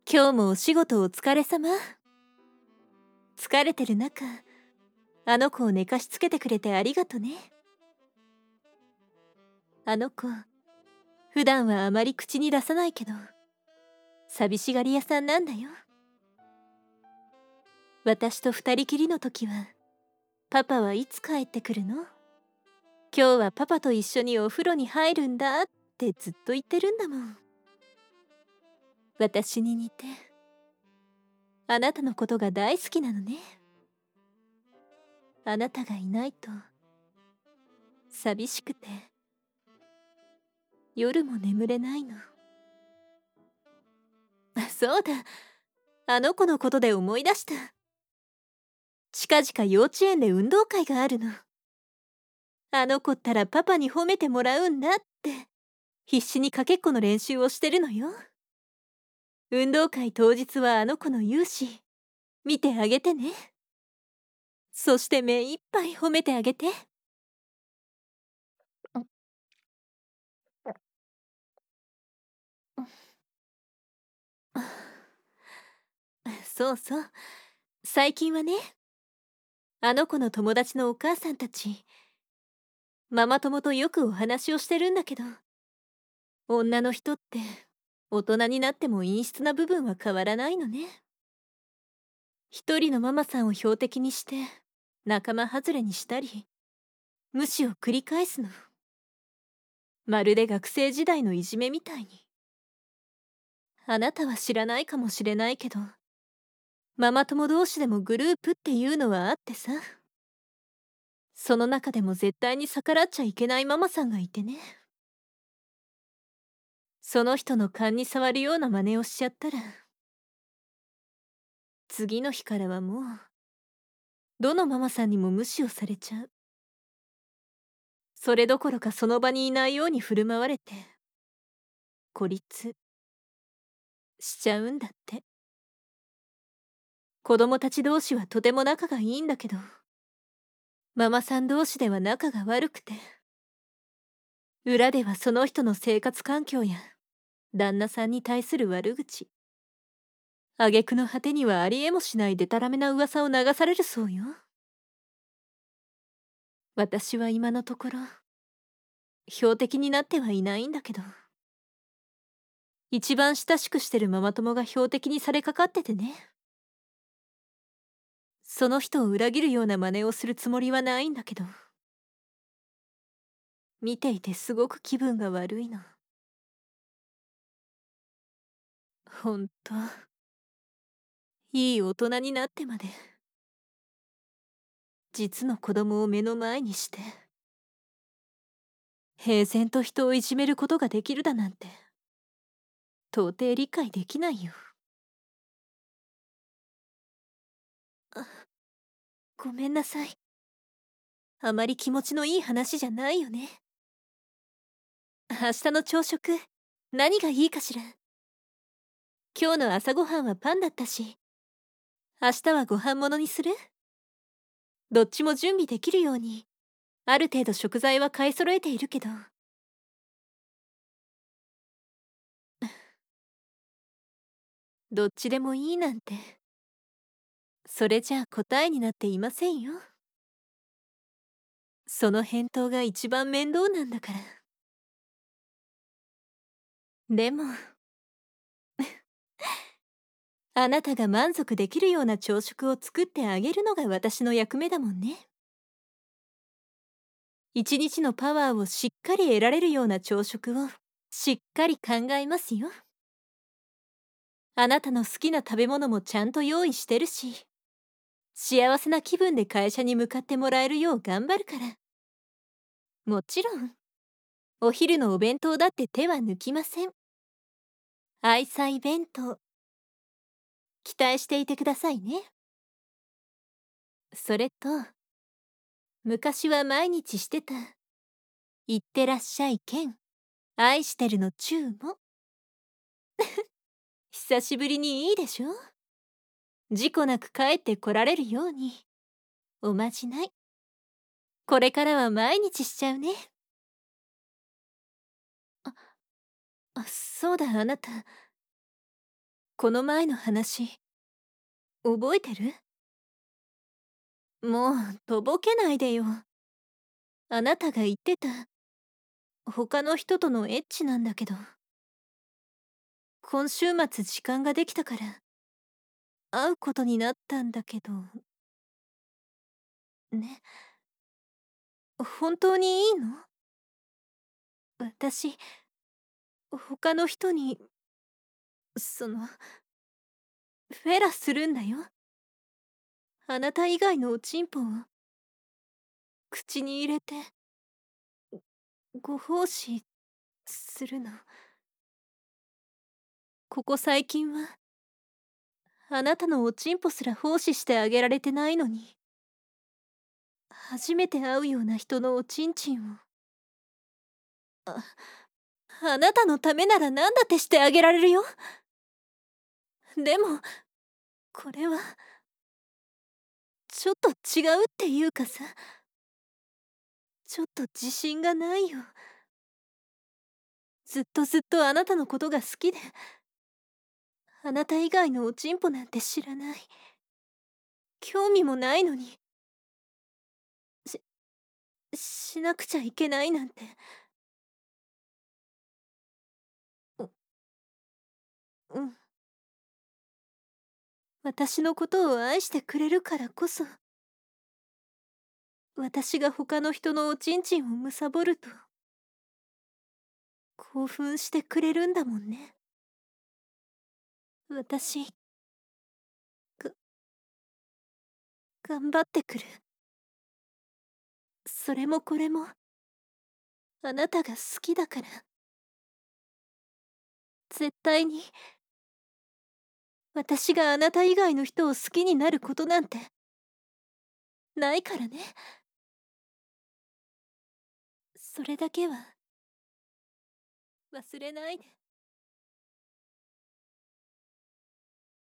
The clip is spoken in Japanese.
今日もお仕事お疲れ様。疲れてる中、あの子を寝かしつけてくれてありがとね。あの子、普段はあまり口に出さないけど、寂しがり屋さんなんだよ。私と二人きりの時は、パパはいつ帰ってくるの？今日はパパと一緒にお風呂に入るんだってずっと言ってるんだもん。私に似て、あなたのことが大好きなのね。あなたがいないと、寂しくて、夜も眠れないの。そうだ、あの子のことで思い出した。近々幼稚園で運動会があるの。あの子ったらパパに褒めてもらうんだって、必死にかけっこの練習をしてるのよ。運動会当日はあの子の勇姿、見てあげてね。そして目いっぱい褒めてあげて。そうそう。最近はね、あの子の友達のお母さんたち、ママ友とよくお話をしてるんだけど、女の人って大人になっても陰湿な部分は変わらないのね。一人のママさんを標的にして仲間外れにしたり、無視を繰り返すの。まるで学生時代のいじめみたいに。あなたは知らないかもしれないけど、ママ友同士でもグループっていうのはあってさ。その中でも絶対に逆らっちゃいけないママさんがいてね。その人の勘に触るような真似をしちゃったら、次の日からはもう、どのママさんにも無視をされちゃう。それどころかその場にいないように振る舞われて、孤立しちゃうんだって。子供たち同士はとても仲がいいんだけど、ママさん同士では仲が悪くて、裏ではその人の生活環境や旦那さんに対する悪口、挙句の果てにはありえもしないデタラメな噂を流されるそうよ。私は今のところ標的になってはいないんだけど、一番親しくしてるママ友が標的にされかかっててね。その人を裏切るような真似をするつもりはないんだけど、見ていてすごく気分が悪いの。ほんと、いい大人になってまで実の子供を目の前にして平然と人をいじめることができるだなんて到底理解できないよ。あ、ごめんなさい。あまり気持ちのいい話じゃないよね。明日の朝食何がいいかしら。今日の朝ごはんはパンだったし、明日はご飯物にする？どっちも準備できるようにある程度食材は買い揃えているけど。どっちでもいいなんて、それじゃあ答えになっていませんよ。その返答が一番面倒なんだから。でも、あなたが満足できるような朝食を作ってあげるのが私の役目だもんね。一日のパワーをしっかり得られるような朝食をしっかり考えますよ。あなたの好きな食べ物もちゃんと用意してるし、幸せな気分で会社に向かってもらえるよう頑張るから。もちろん、お昼のお弁当だって手は抜きません。愛妻弁当、期待していてくださいね。それと、昔は毎日してた、いってらっしゃい兼、愛してるのチューも、久しぶりにいいでしょ？事故なく帰ってこられるように、おまじない。これからは毎日しちゃうね。あ、そうだあなた。 この前の話覚えてる？もうとぼけないでよ。あなたが言ってた他の人とのエッチなんだけど、今週末時間ができたから会うことになったんだけどね。本当にいいの？私他の人にフェラするんだよ。あなた以外のおちんぽを口に入れてご奉仕するの。ここ最近はあなたのおちんぽすら奉仕してあげられてないのに、初めて会うような人のおちんちんをああなたのためなら何だってしてあげられるよ。でもこれはちょっと違うっていうかさ、ちょっと自信がないよ。ずっとずっとあなたのことが好きで、あなた以外のおちんぽなんて知らない、興味もないのに、ししなくちゃいけないなんて。ううん。私のことを愛してくれるからこそ、私が他の人のおちんちんを貪ると興奮してくれるんだもんね。私が頑張ってくる。それもこれもあなたが好きだから。絶対に私があなた以外の人を好きになることなんてないからね。それだけは忘れないで。